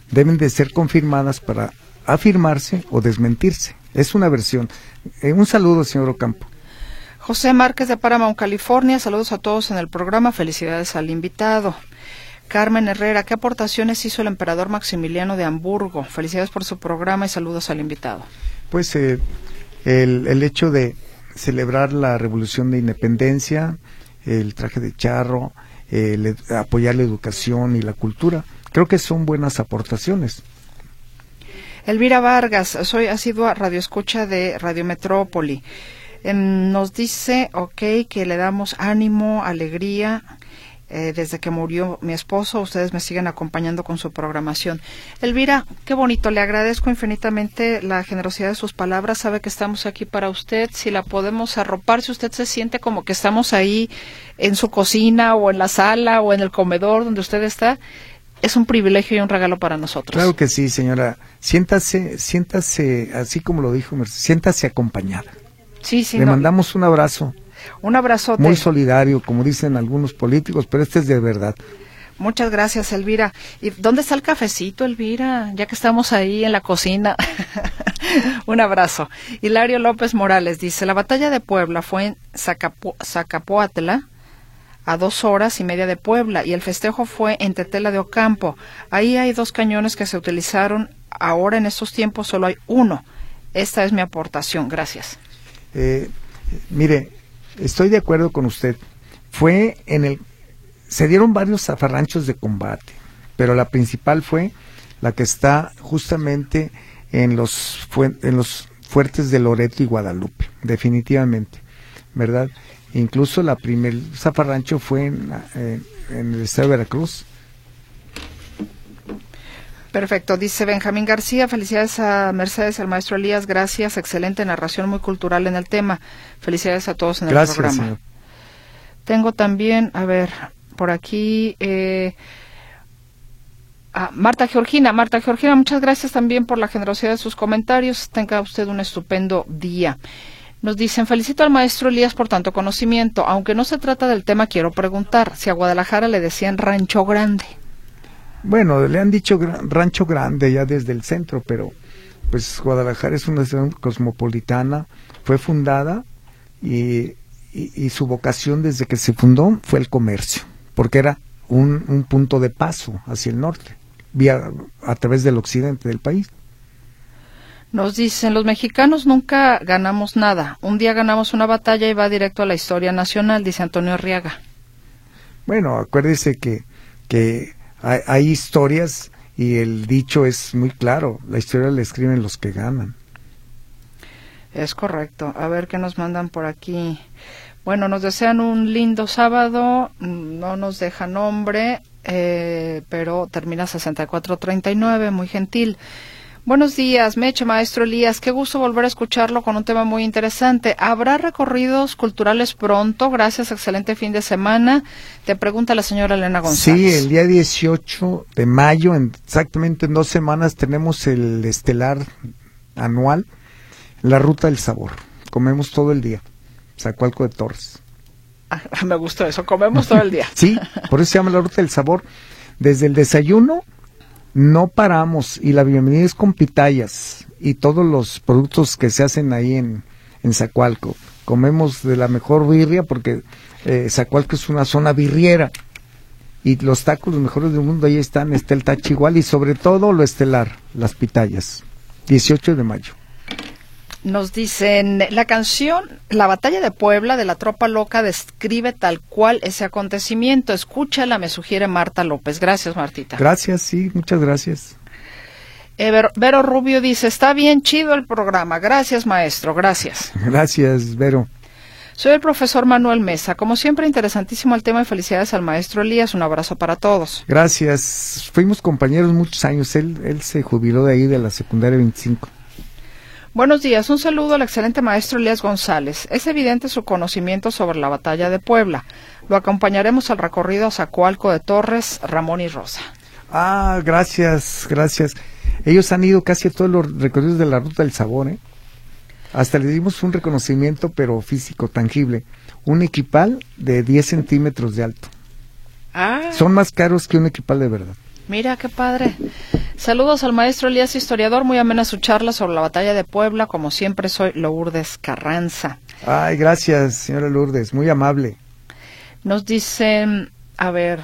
[SPEAKER 3] deben de ser confirmadas para afirmarse o desmentirse. Es una versión. Eh, un saludo, señor Ocampo.
[SPEAKER 2] José Márquez de Paramount, California, saludos a todos en el programa, felicidades al invitado. Carmen Herrera, ¿qué aportaciones hizo el emperador Maximiliano de Hamburgo? Felicidades por su programa y saludos al invitado.
[SPEAKER 3] Pues eh, el, el hecho de celebrar la Revolución de Independencia, el traje de charro, el apoyar la educación y la cultura, creo que son buenas aportaciones.
[SPEAKER 2] Elvira Vargas, soy asidua radioescucha de Radio Metrópoli. Eh, nos dice, ok, que le damos ánimo, alegría, eh, desde que murió mi esposo, ustedes me siguen acompañando con su programación. Elvira, qué bonito, le agradezco infinitamente la generosidad de sus palabras, sabe que estamos aquí para usted, si la podemos arropar, si usted se siente como que estamos ahí en su cocina o en la sala o en el comedor donde usted está, es un privilegio y un regalo para nosotros.
[SPEAKER 3] Claro que sí, señora. Siéntase, siéntase, así como lo dijo, siéntase acompañada.
[SPEAKER 2] Sí, sí.
[SPEAKER 3] Le
[SPEAKER 2] no,
[SPEAKER 3] mandamos un abrazo.
[SPEAKER 2] Un abrazote.
[SPEAKER 3] Muy solidario, como dicen algunos políticos, pero este es de verdad.
[SPEAKER 2] Muchas gracias, Elvira. ¿Y dónde está el cafecito, Elvira? Ya que estamos ahí en la cocina. Un abrazo. Hilario López Morales dice, la batalla de Puebla fue en Zacapu- Zacapoatla, a dos horas y media de Puebla, y el festejo fue en Tetela de Ocampo. Ahí hay dos cañones que se utilizaron, ahora en estos tiempos solo hay uno. Esta es mi aportación, gracias.
[SPEAKER 3] Eh, mire, estoy de acuerdo con usted. Fue en el, se dieron varios zafarranchos de combate, pero la principal fue la que está justamente en los, en los fuertes de Loreto y Guadalupe, definitivamente, ¿verdad? Incluso la primer zafarrancho fue en, en, en el estado de Veracruz.
[SPEAKER 2] Perfecto, dice Benjamín García, felicidades a Mercedes, al maestro Elías, gracias, excelente narración, muy cultural en el tema. Felicidades a todos en el
[SPEAKER 3] gracias,
[SPEAKER 2] programa.
[SPEAKER 3] Señor.
[SPEAKER 2] Tengo también, a ver, por aquí, eh, a Marta Georgina. Marta Georgina, muchas gracias también por la generosidad de sus comentarios. Tenga usted un estupendo día. Nos dicen, felicito al maestro Elías por tanto conocimiento. Aunque no se trata del tema, quiero preguntar si a Guadalajara le decían Rancho Grande.
[SPEAKER 3] Bueno, le han dicho gran, Rancho Grande ya desde el centro, pero pues Guadalajara es una ciudad cosmopolitana, fue fundada y, y, y su vocación desde que se fundó fue el comercio, porque era un, un punto de paso hacia el norte, vía a través del occidente del país.
[SPEAKER 2] Nos dicen, los mexicanos nunca ganamos nada. Un día ganamos una batalla y va directo a la historia nacional, dice Antonio Arriaga.
[SPEAKER 3] Bueno, acuérdese que, que hay, hay historias y el dicho es muy claro. La historia la escriben los que ganan.
[SPEAKER 2] Es correcto. A ver qué nos mandan por aquí. Bueno, nos desean un lindo sábado. No nos deja nombre, eh, pero termina sesenta y cuatro treinta y nueve, muy gentil. Buenos días, Meche, maestro Elías. Qué gusto volver a escucharlo con un tema muy interesante. ¿Habrá recorridos culturales pronto? Gracias, excelente fin de semana. Te pregunta la señora Elena González.
[SPEAKER 3] Sí, el día dieciocho de mayo, en, exactamente en dos semanas, tenemos el estelar anual, la Ruta del Sabor. Comemos todo el día. Zacualco de Torres.
[SPEAKER 2] Ah, me gustó eso, comemos todo el día.
[SPEAKER 3] Sí, por eso se llama la Ruta del Sabor. Desde el desayuno no paramos y la bienvenida es con pitayas y todos los productos que se hacen ahí en, en Zacualco. Comemos de la mejor birria porque eh, Zacualco es una zona birriera y los tacos los mejores del mundo ahí están, está el tachi igual y sobre todo lo estelar, las pitayas. dieciocho de mayo.
[SPEAKER 2] Nos dicen, la canción La Batalla de Puebla de la Tropa Loca describe tal cual ese acontecimiento. Escúchala, me sugiere Marta López. Gracias, Martita.
[SPEAKER 3] Gracias, sí, muchas gracias.
[SPEAKER 2] Eh, Vero, Vero Rubio dice, está bien chido el programa. Gracias, maestro, gracias.
[SPEAKER 3] Gracias, Vero.
[SPEAKER 2] Soy el profesor Manuel Mesa. Como siempre, interesantísimo el tema y felicidades al maestro Elías. Un abrazo para todos.
[SPEAKER 3] Gracias. Fuimos compañeros muchos años. Él, él se jubiló de ahí, de la secundaria veinticinco.
[SPEAKER 2] Buenos días, un saludo al excelente maestro Elías González. Es evidente su conocimiento sobre la batalla de Puebla. Lo acompañaremos al recorrido a Zacualco de Torres, Ramón y Rosa.
[SPEAKER 3] Ah, gracias, gracias. Ellos han ido casi a todos los recorridos de la Ruta del Sabor, ¿eh? Hasta le dimos un reconocimiento, pero físico, tangible. Un equipal de diez centímetros de alto.
[SPEAKER 2] Ah.
[SPEAKER 3] Son más caros que un equipal de verdad.
[SPEAKER 2] Mira, qué padre. Saludos al maestro Elías historiador, muy amena su charla sobre la batalla de Puebla, como siempre soy Lourdes Carranza.
[SPEAKER 3] Ay, gracias, señora Lourdes, muy amable.
[SPEAKER 2] Nos dicen, a ver,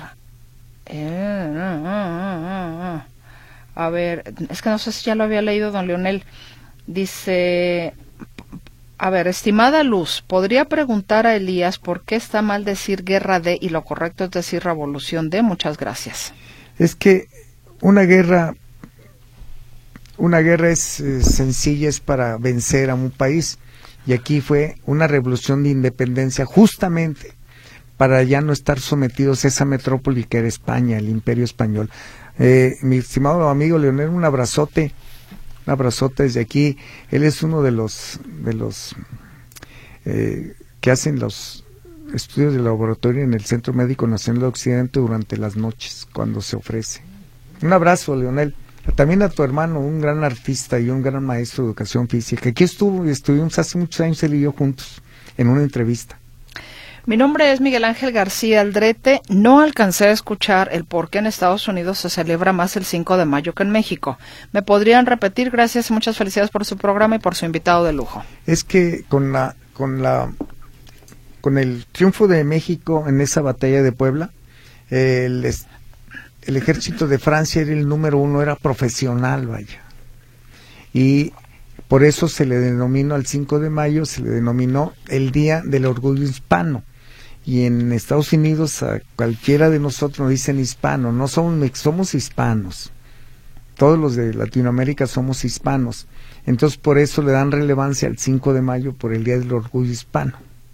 [SPEAKER 2] eh, a ver, es que no sé si ya lo había leído don Leonel, dice, a ver, estimada Luz, ¿podría preguntar a Elías por qué está mal decir guerra de y lo correcto es decir revolución de? Muchas gracias.
[SPEAKER 3] Es que una guerra, una guerra es eh, sencilla, es para vencer a un país, y aquí fue una revolución de independencia justamente para ya no estar sometidos a esa metrópoli que era España, el Imperio Español. Eh, mi estimado amigo Leonel, un abrazote, un abrazote desde aquí. Él es uno de los de los eh, que hacen los estudios de laboratorio en el Centro Médico Nacional de Occidente durante las noches, cuando se ofrece. Un abrazo, Leonel. También a tu hermano, un gran artista y un gran maestro de educación física. Aquí estuvo y estuvimos hace muchos años él y yo juntos en una entrevista.
[SPEAKER 2] Mi nombre es Miguel Ángel García Aldrete. No alcancé a escuchar el por qué en Estados Unidos se celebra más el cinco de mayo que en México. ¿Me podrían repetir? Gracias y muchas felicidades por su programa y por su invitado de lujo.
[SPEAKER 3] Es que con la con la con el triunfo de México en esa batalla de Puebla, eh, el, el ejército de Francia era el número uno, era profesional, vaya. Y por eso se le denominó al cinco de mayo, se le denominó el Día del Orgullo Hispano. Y en Estados Unidos a cualquiera de nosotros nos dicen hispano, no somos, somos hispanos. Todos los de Latinoamérica somos hispanos. Entonces por eso le dan relevancia al cinco de mayo por el Día del Orgullo Hispano.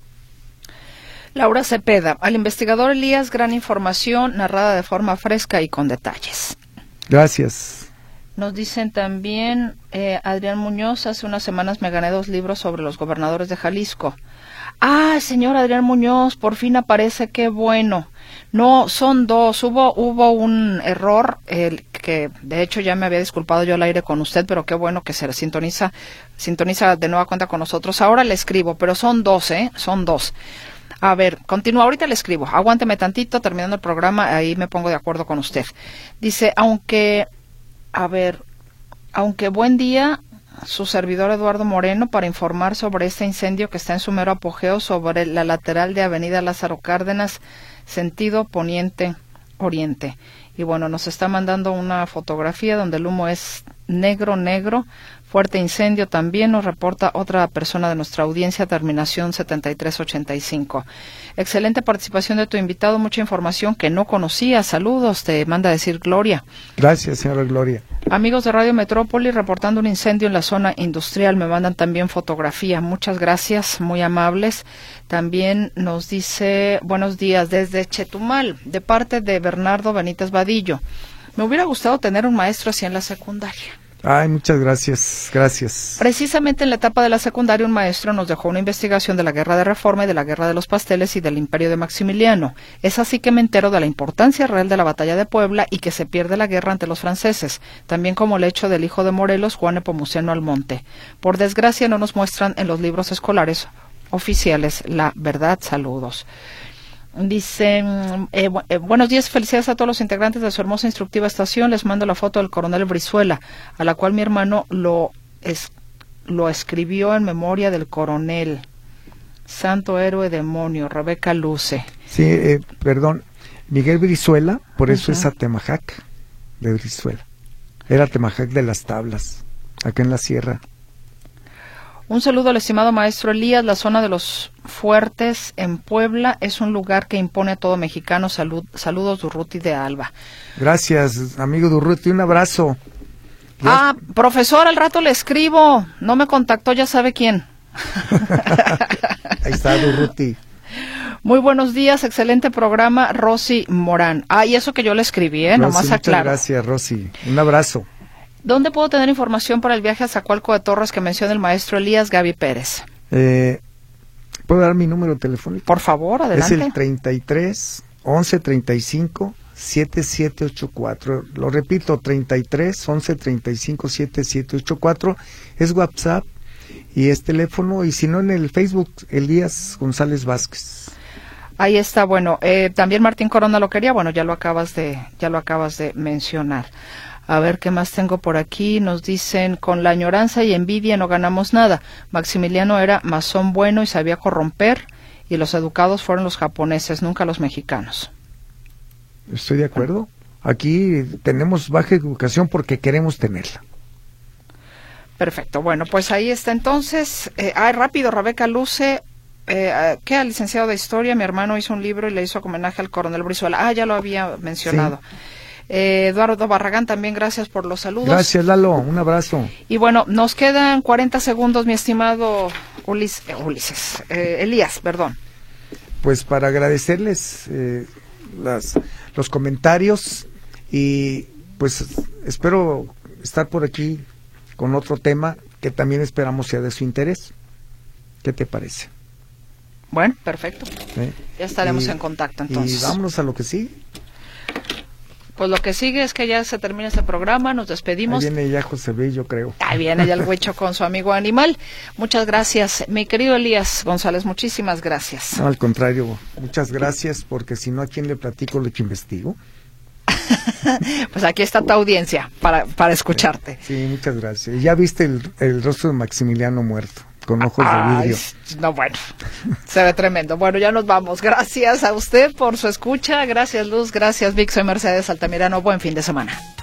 [SPEAKER 2] Laura Cepeda, al investigador Elías, gran información narrada de forma fresca y con detalles.
[SPEAKER 3] Gracias.
[SPEAKER 2] Nos dicen también, eh, Adrián Muñoz, hace unas semanas me gané dos libros sobre los gobernadores de Jalisco. Ah, señor Adrián Muñoz, por fin aparece, qué bueno. No, son dos. Hubo hubo un error, el que de hecho ya me había disculpado yo al aire con usted, pero qué bueno que se sintoniza, sintoniza de nueva cuenta con nosotros. Ahora le escribo, pero son dos, ¿eh? Son dos. A ver, continúa, ahorita le escribo. Aguánteme tantito, terminando el programa, ahí me pongo de acuerdo con usted. Dice, aunque, a ver, aunque buen día, su servidor Eduardo Moreno para informar sobre este incendio que está en su mero apogeo sobre la lateral de Avenida Lázaro Cárdenas, sentido poniente-oriente. Y bueno, nos está mandando una fotografía donde el humo es negro, negro, fuerte incendio también, nos reporta otra persona de nuestra audiencia, terminación setenta y tres ochenta y cinco. Excelente participación de tu invitado, mucha información que no conocía. Saludos, te manda a decir Gloria.
[SPEAKER 3] Gracias, señora Gloria.
[SPEAKER 2] Amigos de Radio Metrópoli, reportando un incendio en la zona industrial, me mandan también fotografía. Muchas gracias, muy amables. También nos dice, buenos días, desde Chetumal, de parte de Bernardo Benítez Vadillo. Me hubiera gustado tener un maestro así en la secundaria.
[SPEAKER 3] Ay, muchas gracias, gracias.
[SPEAKER 2] Precisamente en la etapa de la secundaria un maestro nos dejó una investigación de la Guerra de Reforma y de la Guerra de los Pasteles y del Imperio de Maximiliano. Es así que me entero de la importancia real de la batalla de Puebla y que se pierde la guerra ante los franceses, también como el hecho del hijo de Morelos, Juan Nepomuceno Almonte. Por desgracia no nos muestran en los libros escolares oficiales la verdad. Saludos. Dice, eh, bu eh, buenos días, felicidades a todos los integrantes de su hermosa instructiva estación. Les mando la foto del coronel Brizuela, a la cual mi hermano lo, es, lo escribió en memoria del coronel. Santo héroe demonio, Rebeca Luce.
[SPEAKER 3] Sí, eh, perdón, Miguel Brizuela, por eso uh-huh. es Atemajac de Brizuela. Era Atemajac de las Tablas, acá en la sierra.
[SPEAKER 2] Un saludo al estimado maestro Elías. La zona de los Fuertes en Puebla es un lugar que impone a todo mexicano. Salud, saludos, Durruti de Alba.
[SPEAKER 3] Gracias, amigo Durruti, un abrazo. Gracias.
[SPEAKER 2] Ah, profesor, al rato le escribo. No me contactó, ya sabe quién.
[SPEAKER 3] Ahí está Durruti.
[SPEAKER 2] Muy buenos días, excelente programa, Rosy Morán. Ah, y eso que yo le escribí, ¿eh?
[SPEAKER 3] Rosy,
[SPEAKER 2] Nomás aclaro.
[SPEAKER 3] Muchas gracias, Rosy. Un abrazo.
[SPEAKER 2] ¿Dónde puedo tener información para el viaje a Zacualco de Torres que menciona el maestro Elías? Gaby Pérez.
[SPEAKER 3] Eh, ¿Puedo dar mi número telefónico?
[SPEAKER 2] Por favor, adelante.
[SPEAKER 3] Es el treinta y tres, once, treinta y cinco, setenta y siete ochenta y cuatro. Lo repito, treinta y tres, once, treinta y cinco, setenta y siete ochenta y cuatro. Es WhatsApp y es teléfono, y si no en el Facebook, Elías González Vázquez.
[SPEAKER 2] Ahí está, bueno, eh, también Martín Corona lo quería, bueno, ya lo acabas de, ya lo acabas de mencionar. A ver, ¿qué más tengo por aquí? Nos dicen, con la añoranza y envidia no ganamos nada. Maximiliano era masón bueno y sabía corromper, y los educados fueron los japoneses, nunca los mexicanos.
[SPEAKER 3] Estoy de acuerdo. Aquí tenemos baja educación porque queremos tenerla.
[SPEAKER 2] Perfecto. Bueno, pues ahí está entonces. Eh, ah, rápido, Rebeca Luce. Eh, ¿Qué? Al licenciado de Historia, mi hermano hizo un libro y le hizo homenaje al coronel Brizuela. Ah, ya lo había mencionado. Sí. Eh, Eduardo Barragán, también gracias por los saludos.
[SPEAKER 3] Gracias, Lalo, un abrazo.
[SPEAKER 2] Y bueno, nos quedan cuarenta segundos, mi estimado Ulis, eh, Ulises, eh, Elías, perdón.
[SPEAKER 3] Pues para agradecerles eh, las, los comentarios y pues espero estar por aquí con otro tema que también esperamos sea de su interés. ¿Qué te parece?
[SPEAKER 2] Bueno, perfecto.
[SPEAKER 3] ¿Eh?
[SPEAKER 2] Ya estaremos
[SPEAKER 3] y,
[SPEAKER 2] en contacto entonces.
[SPEAKER 3] Y vámonos a lo que sigue.
[SPEAKER 2] Pues lo que sigue es que ya se termina este programa, nos despedimos.
[SPEAKER 3] Ahí viene ya José Luis, yo creo.
[SPEAKER 2] Ahí viene ya el huecho con su amigo animal. Muchas gracias, mi querido Elías González, muchísimas gracias.
[SPEAKER 3] No, al contrario, muchas gracias, porque si no, ¿a quién le platico lo que investigo?
[SPEAKER 2] Pues aquí está tu audiencia para, para escucharte.
[SPEAKER 3] Sí, muchas gracias. Ya viste el, el rostro de Maximiliano muerto, con ojos
[SPEAKER 2] Ay,
[SPEAKER 3] de vidrio.
[SPEAKER 2] No, bueno, se ve tremendo. Bueno, ya nos vamos. Gracias a usted por su escucha. Gracias, Luz. Gracias, Vic. Soy Mercedes Altamirano. Buen fin de semana.